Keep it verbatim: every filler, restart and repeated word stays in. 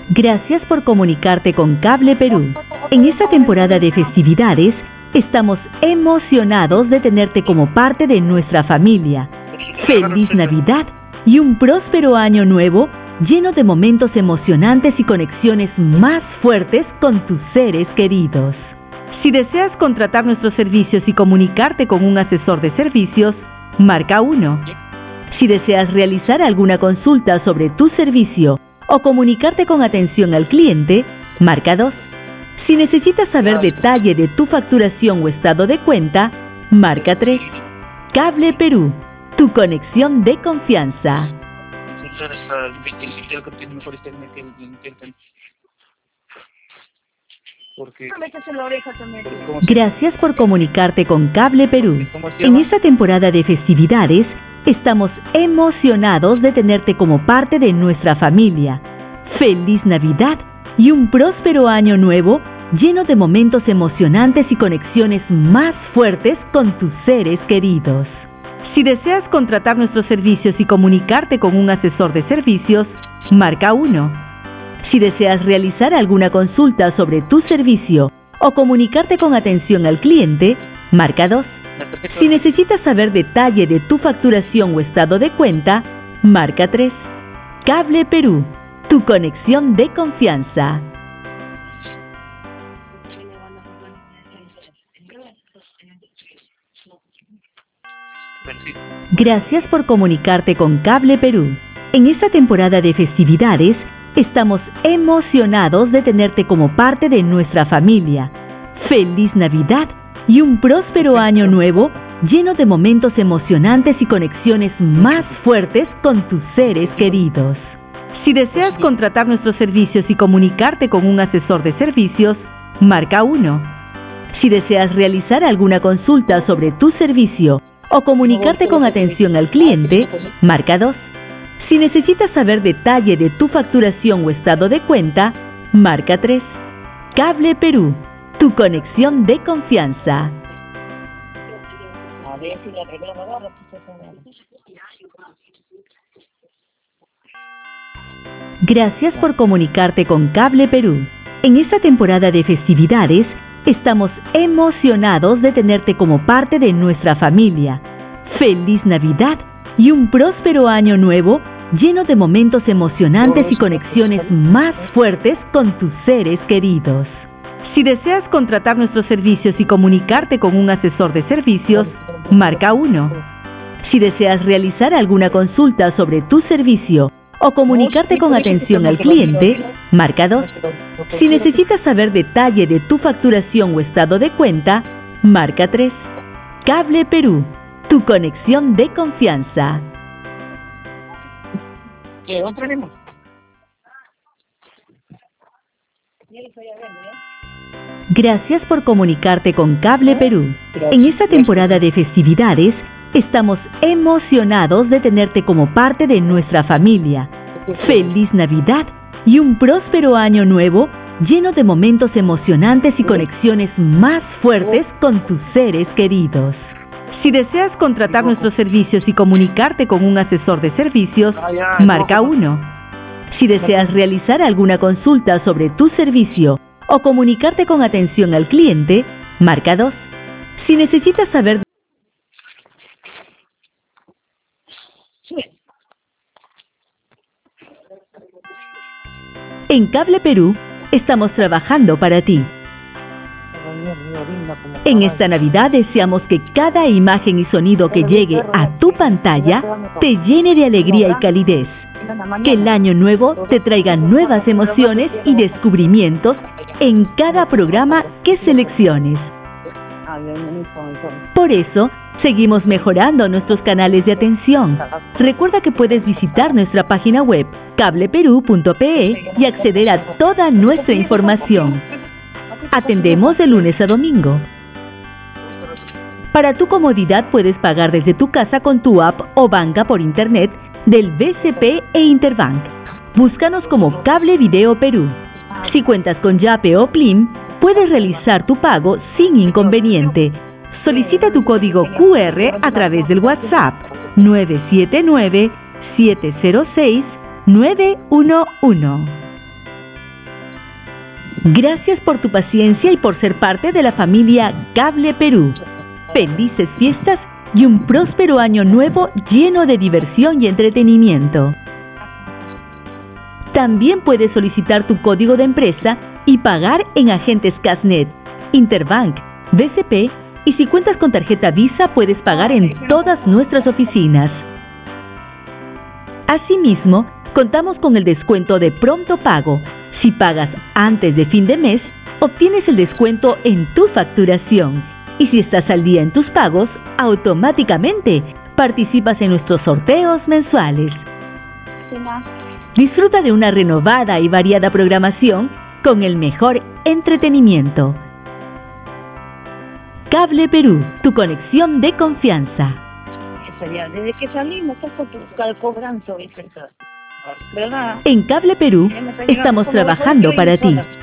Gracias por comunicarte con Cable Perú. En esta temporada de festividades, estamos emocionados de tenerte como parte de nuestra familia. ¡Feliz Navidad y un próspero año nuevo lleno de momentos emocionantes y conexiones más fuertes con tus seres queridos! Si deseas contratar nuestros servicios y comunicarte con un asesor de servicios, marca uno. Si deseas realizar alguna consulta sobre tu servicio o comunicarte con atención al cliente, marca dos. Si necesitas saber detalle de tu facturación o estado de cuenta, marca tres. Cable Perú, tu conexión de confianza. Gracias por comunicarte con Cable Perú. En esta temporada de festividades, estamos emocionados de tenerte como parte de nuestra familia. ¡Feliz Navidad y un próspero año nuevo lleno de momentos emocionantes y conexiones más fuertes con tus seres queridos! Si deseas contratar nuestros servicios y comunicarte con un asesor de servicios, marca uno. Si deseas realizar alguna consulta sobre tu servicio o comunicarte con atención al cliente, marca dos. Si necesitas saber detalle de tu facturación o estado de cuenta, marca tres. Cable Perú, tu conexión de confianza. Gracias por comunicarte con Cable Perú. En esta temporada de festividades, estamos emocionados de tenerte como parte de nuestra familia. ¡Feliz Navidad y un próspero año nuevo lleno de momentos emocionantes y conexiones más fuertes con tus seres queridos! Si deseas contratar nuestros servicios y comunicarte con un asesor de servicios, marca uno. Si deseas realizar alguna consulta sobre tu servicio o comunicarte con atención al cliente, marca dos. Si necesitas saber detalle de tu facturación o estado de cuenta, marca tres. Cable Perú, tu conexión de confianza. Gracias por comunicarte con Cable Perú. En esta temporada de festividades, estamos emocionados de tenerte como parte de nuestra familia. ¡Feliz Navidad y un próspero año nuevo lleno de momentos emocionantes y conexiones más fuertes con tus seres queridos! Si deseas contratar nuestros servicios y comunicarte con un asesor de servicios, marca uno. Si deseas realizar alguna consulta sobre tu servicio o comunicarte con atención al cliente, marca dos. Si necesitas saber detalle de tu facturación o estado de cuenta, marca tres. Cable Perú, tu conexión de confianza. ¿Qué otro tenemos? Gracias por comunicarte con Cable Perú. En esta temporada de festividades, estamos emocionados de tenerte como parte de nuestra familia. ¡Feliz Navidad y un próspero año nuevo lleno de momentos emocionantes y conexiones más fuertes con tus seres queridos! Si deseas contratar nuestros servicios y comunicarte con un asesor de servicios, marca uno. Si deseas realizar alguna consulta sobre tu servicio o comunicarte con atención al cliente, marca dos. Si necesitas saber... En Cable Perú, estamos trabajando para ti. En esta Navidad deseamos que cada imagen y sonido que llegue a tu pantalla te llene de alegría y calidez. Que el año nuevo te traiga nuevas emociones y descubrimientos en cada programa que selecciones. Por eso, seguimos mejorando nuestros canales de atención. Recuerda que puedes visitar nuestra página web cable perú punto pe y acceder a toda nuestra información. Atendemos de lunes a domingo. Para tu comodidad puedes pagar desde tu casa con tu app o banca por internet del B C P e Interbank. Búscanos como Cable Video Perú. Si cuentas con Yape o Plim, puedes realizar tu pago sin inconveniente. Solicita tu código Q R a través del WhatsApp nueve siete nueve, siete cero seis, nueve uno uno. Gracias por tu paciencia y por ser parte de la familia Cable Perú. Felices fiestas y un próspero año nuevo lleno de diversión y entretenimiento. También puedes solicitar tu código de empresa y pagar en agentes Casnet, Interbank, B C P, y si cuentas con tarjeta Visa puedes pagar en todas nuestras oficinas. Asimismo, contamos con el descuento de pronto pago. Si pagas antes de fin de mes, obtienes el descuento en tu facturación. Y si estás al día en tus pagos, automáticamente participas en nuestros sorteos mensuales. Disfruta de una renovada y variada programación con el mejor entretenimiento. Cable Perú, tu conexión de confianza. Desde que salimos, está cobrando, ¿verdad? En Cable Perú estamos trabajando para ti.